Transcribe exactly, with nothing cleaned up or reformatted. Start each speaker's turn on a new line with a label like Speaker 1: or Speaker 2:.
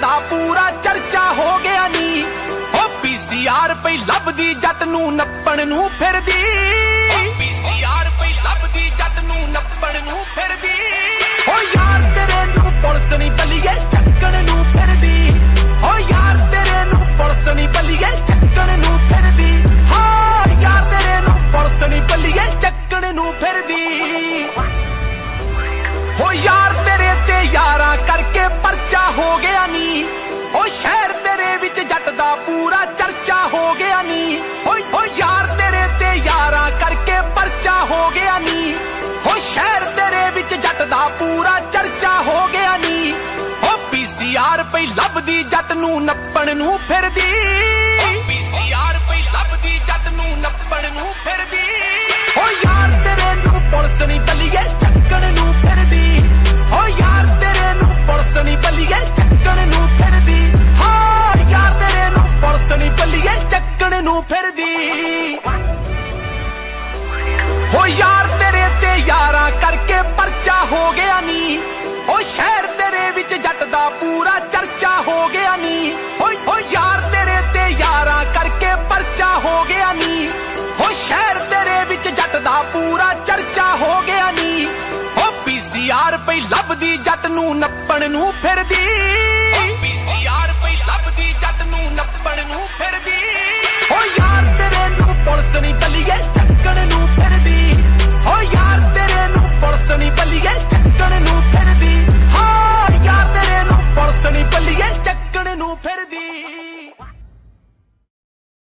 Speaker 1: ਦਾ ਪੂਰਾ ਚਰਚਾ ਹੋ ਗਿਆ ਨੀ। ਓ ਪੀਸੀਆਰ ਪਈ ਲੱਭਦੀ ਜੱਟ ਨੂੰ ਨੱਪਣ ਨੂੰ ਫਿਰਦੀ, ਪੀਸੀਆਰ ਪਈ ਲੱਭਦੀ ਜੱਟ ਨੂੰ ਨੱਪਣ ਨੂੰ ਫਿਰਦੀ। ਓ ਯਾਰ ਤੇਰੇ ਨੂੰ ਪੁਲਿਸ ਨਹੀਂ ਬੱਲੀਏ ਚੱਕਣ ਨੂੰ ਫਿਰਦੀ, ਓ ਯਾਰ ਤੇਰੇ ਨੂੰ ਪੁਲਿਸ ਨਹੀਂ ਬੱਲੀਏ ਚੱਕਣ ਨੂੰ ਫਿਰਦੀ। ਹਾਂ ਯਾਰ ਤੇਰੇ ਨੂੰ ਪੁਲਿਸ ਨਹੀਂ ਬੱਲੀਏ ਚੱਕਣ ਨੂੰ ਫਿਰਦੀ। ਓ ਯਾਰ ਤੇਰੇ ਤੇ ਯਾਰਾਂ ਕਰਕੇ ਪਰਚਾ ਹੋ ਗਿਆ ਨੀ। ਓ ਸ਼ਹਿਰ ਤੇਰੇ ਵਿੱਚ ਜੱਟ ਦਾ ਪੂਰਾ ਚਰਚਾ ਹੋ ਗਿਆ ਨੀ। ਓ ਯਾਰ ਤੇਰੇ ਤੇ ਯਾਰਾਂ ਕਰਕੇ ਪਰਚਾ ਹੋ ਗਿਆ ਨੀ। ਓ ਸ਼ਹਿਰ ਤੇਰੇ ਵਿੱਚ ਜੱਟ ਦਾ ਪੂਰਾ ਚਰਚਾ ਹੋ ਗਿਆ ਨੀ। ਓ ਪੀਸੀਆਰ ਪਈ ਲੱਭਦੀ ਜੱਟ ਨੂੰ ਨੱਪਣ ਨੂੰ ਫਿਰਦੀ, ਪੀਸੀਆਰ ਪਈ ਲੱਭਦੀ ਜੱਟ ਨੂੰ ਨੱਪਣ ਨੂੰ ਫਿਰਦੀ। ਓ ਯਾਰ ਤੇਰੇ ਨੂੰ ਪੁਲਿਸ ਨਹੀਂ ਬੱਲੀਏ ਚੱਕਣ ਨੂੰ ਫਿਰਦੀ, ਓ ਯਾਰ ਤੇਰੇ ਨੂੰ ਪੁਲਿਸ ਨਹੀਂ ਬੱਲੀਏ ਚੱਕਣ ਨੂੰ ਫਿਰਦੀ। ਹਾਂ ਯਾਰ ਤੇਰੇ ਨੂੰ ਪੁਲਿਸ ਨਹੀਂ ਬੱਲੀਏ ਚੱਕਣ ਨੂੰ ਫਿਰਦੀ। ਓ ਯਾਰ ਤੇਰੇ ਤੇ ਯਾਰਾਂ ਕਰਕੇ ਪਰਚਾ ਹੋ ਗਿਆ ਨੀ। ਓ ਸ਼ਹਿਰ ਤੇਰੇ ਵਿੱਚ ਜੱਟ ਦਾ ਪੂਰਾ ਚਰਚਾ ਹੋ ਗਿਆ ਨੀ। ਓ ਯਾਰ ਤੇਰੇ ਤੇ ਯਾਰਾਂ ਕਰਕੇ ਪਰਚਾ ਹੋ ਗਿਆ ਨੀ। ਓ ਸ਼ਹਿਰ ਤੇਰੇ ਵਿੱਚ ਜੱਟ ਦਾ ਪੂਰਾ ਚਰਚਾ ਹੋ ਗਿਆ ਨੀ। ਓ ਪੀਸੀਆਰ ਪਈ ਲੱਭਦੀ ਜੱਟ ਨੂੰ ਨੱਪਣ ਨੂੰ ਫਿਰਦੀ, ਪੀਸੀਆਰ ਪਈ ਲੱਭਦੀ ਜੱਟ ਨੂੰ ਨੱਪਣ ਨੂੰ ਫਿਰਦੀ। ਓ ਯਾਰ ਤੇਰੇ ਨੂੰ ਪੁਲਿਸ ਨਹੀਂ